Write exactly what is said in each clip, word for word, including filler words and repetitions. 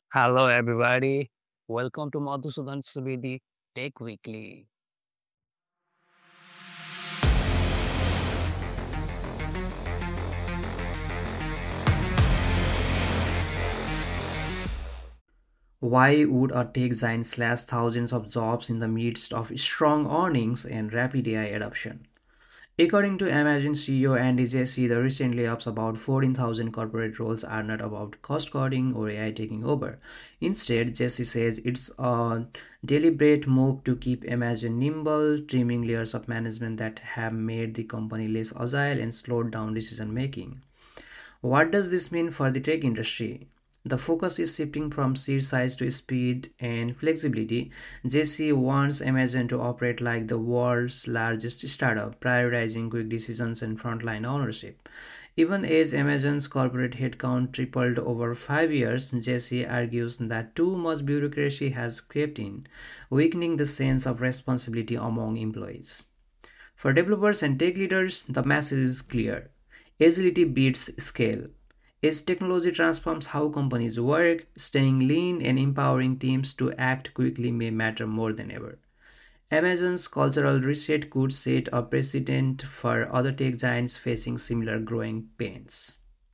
Hello, everybody. Welcome to Madhusudan Subedi Tech Weekly. Why would a tech giant slash thousands of jobs in the midst of strong earnings and rapid A I adoption? According to Amazon C E O Andy Jassy, the recent layoffs about fourteen thousand corporate roles are not about cost cutting or A I taking over. Instead, Jassy says it's a deliberate move to keep Amazon nimble, trimming layers of management that have made the company less agile and slowed down decision making. What does this mean for the tech industry? The focus is shifting from sheer size to speed and flexibility. J C wants Amazon to operate like the world's largest startup, prioritizing quick decisions and frontline ownership. Even as Amazon's corporate headcount tripled over five years, J C argues that too much bureaucracy has crept in, weakening the sense of responsibility among employees. For developers and tech leaders, the message is clear. Agility beats scale. As technology transforms how companies work, staying lean and empowering teams to act quickly may matter more than ever. Amazon's cultural reset could set a precedent for other tech giants facing similar growing pains.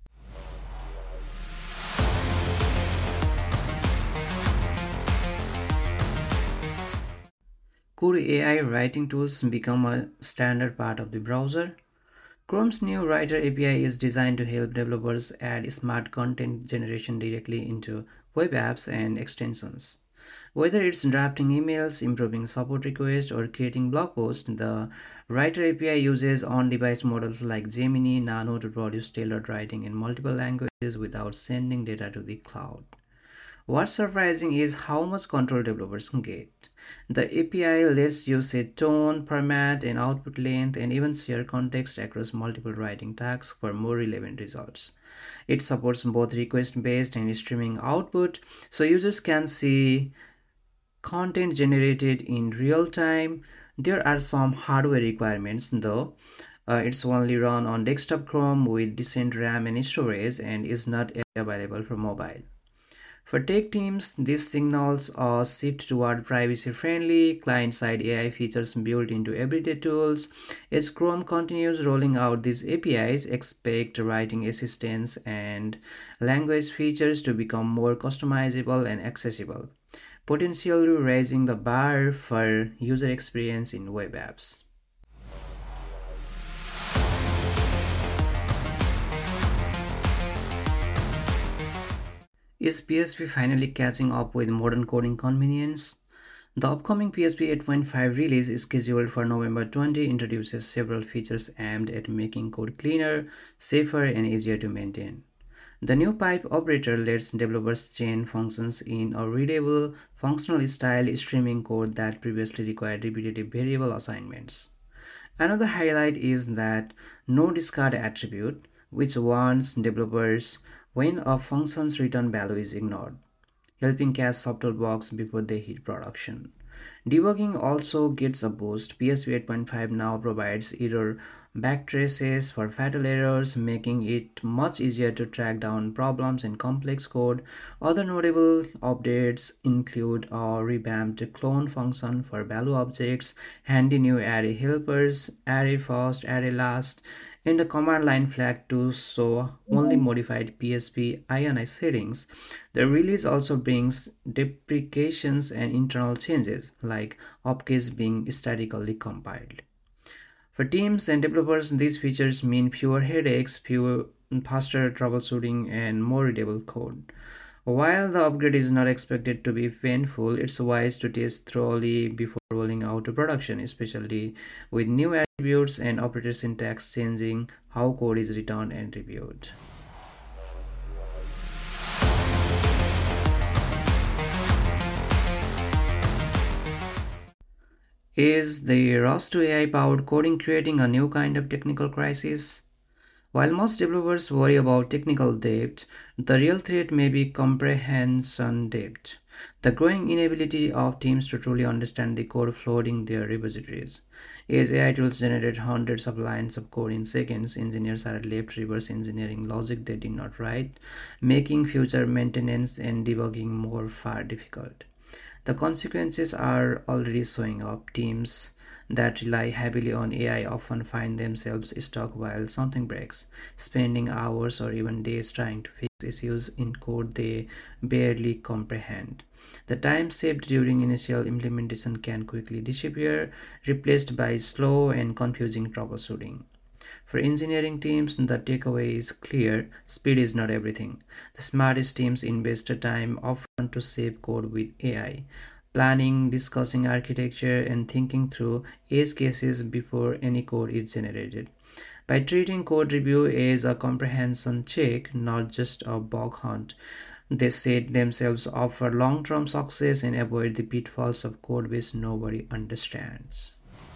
Could A I writing tools become a standard part of the browser? Chrome's new Writer A P I is designed to help developers add smart content generation directly into web apps and extensions. Whether it's drafting emails, improving support requests, or creating blog posts, the Writer A P I uses on device models like Gemini Nano to produce tailored writing in multiple languages without sending data to the cloud. What's surprising is how much control developers can get. The A P I lets you set tone, format, and output length, and even share context across multiple writing tasks for more relevant results. It supports both request based and streaming output, so users can see content generated in real time. There are some hardware requirements though. Uh, it's only run on desktop Chrome with decent RAM and storage and is not available for mobile. For tech teams, this signals a shift toward privacy-friendly, client-side A I features built into everyday tools. As Chrome continues rolling out these A P Is, expect writing assistants and language features to become more customizable and accessible, potentially raising the bar for user experience in web apps. Is P S P finally catching up with modern coding convenience? The upcoming P S P eight point five release is scheduled for November twentieth introduces several features aimed at making code cleaner, safer, and easier to maintain. The new pipe operator lets developers chain functions in a readable, functional style, streaming code that previously required repetitive variable assignments. Another highlight is that no discard attribute, which warns developers when a function's return value is ignored, helping catch subtle bugs before they hit production. Debugging also gets a boost. P S V eight point five now provides error backtraces for fatal errors, making it much easier to track down problems in complex code. Other notable updates include a revamped clone function for value objects, handy new array helpers, array first, array last, and a command line flag to show only modified P S P I N I settings. The release also brings deprecations and internal changes, like upcase being statically compiled. For teams and developers, these features mean fewer headaches, fewer faster troubleshooting, and more readable code. While the upgrade is not expected to be painful, it's wise to test thoroughly before rolling out to production, especially with new attributes and operator syntax changing how code is written and reviewed. Is the rush to A I powered coding creating a new kind of technical crisis? While most developers worry about technical debt, the real threat may be comprehension debt, the growing inability of teams to truly understand the code flooding their repositories. As A I tools generate hundreds of lines of code in seconds, engineers are left reverse engineering logic they did not write, making future maintenance and debugging more far difficult. The consequences are already showing up. Teams that rely heavily on A I often find themselves stuck while something breaks, spending hours or even days trying to fix issues in code they barely comprehend. The time saved during initial implementation can quickly disappear, replaced by slow and confusing troubleshooting. For engineering teams, the takeaway is clear: speed is not everything. The smartest teams invest time often to save code with A I, planning, discussing architecture, and thinking through edge cases before any code is generated. By treating code review as a comprehension check, not just a bug hunt, they set themselves up for long term success and avoid the pitfalls of code which nobody understands.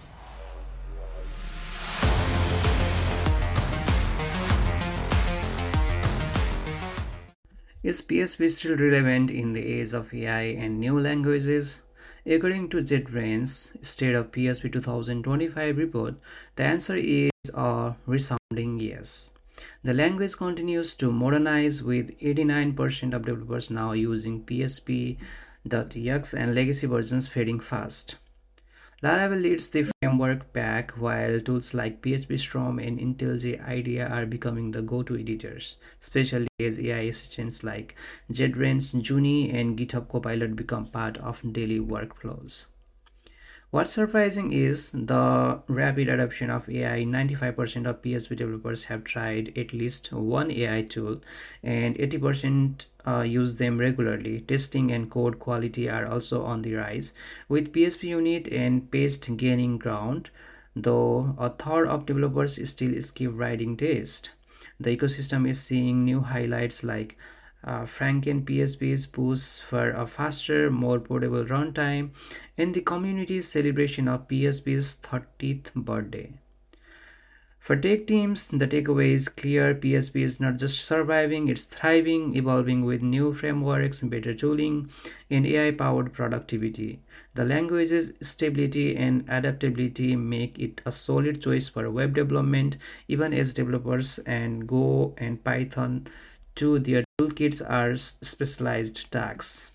Is P H P still relevant in the age of A I and new languages? According to JetBrains' State of P H P twenty twenty-five report, the answer is a resounding yes. The language continues to modernize, with eighty-nine percent of developers now using P H P.X and legacy versions fading fast. Laravel leads the framework pack, while tools like P H P Storm and IntelliJ IDEA are becoming the go-to editors, especially as A I assistants like JetBrains, Juni, and GitHub Copilot become part of daily workflows. What's surprising is the rapid adoption of A I. ninety-five percent of P H P developers have tried at least one A I tool, and eighty percent uh, use them regularly. Testing and code quality are also on the rise, with P H P Unit and Paste gaining ground, though a third of developers still skip writing test. The ecosystem is seeing new highlights like uh, Franken P H P's push for a faster, more portable runtime, and the community's celebration of P H P's thirtieth birthday. For tech teams, the takeaway is clear: P H P is not just surviving, it's thriving, evolving with new frameworks, better tooling, and A I-powered productivity. The language's stability and adaptability make it a solid choice for web development, even as developers and Go and Python to their toolkits are specialized tasks.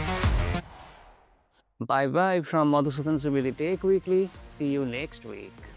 Bye bye from Madhusudan Subedi Tech Weekly. See you next week.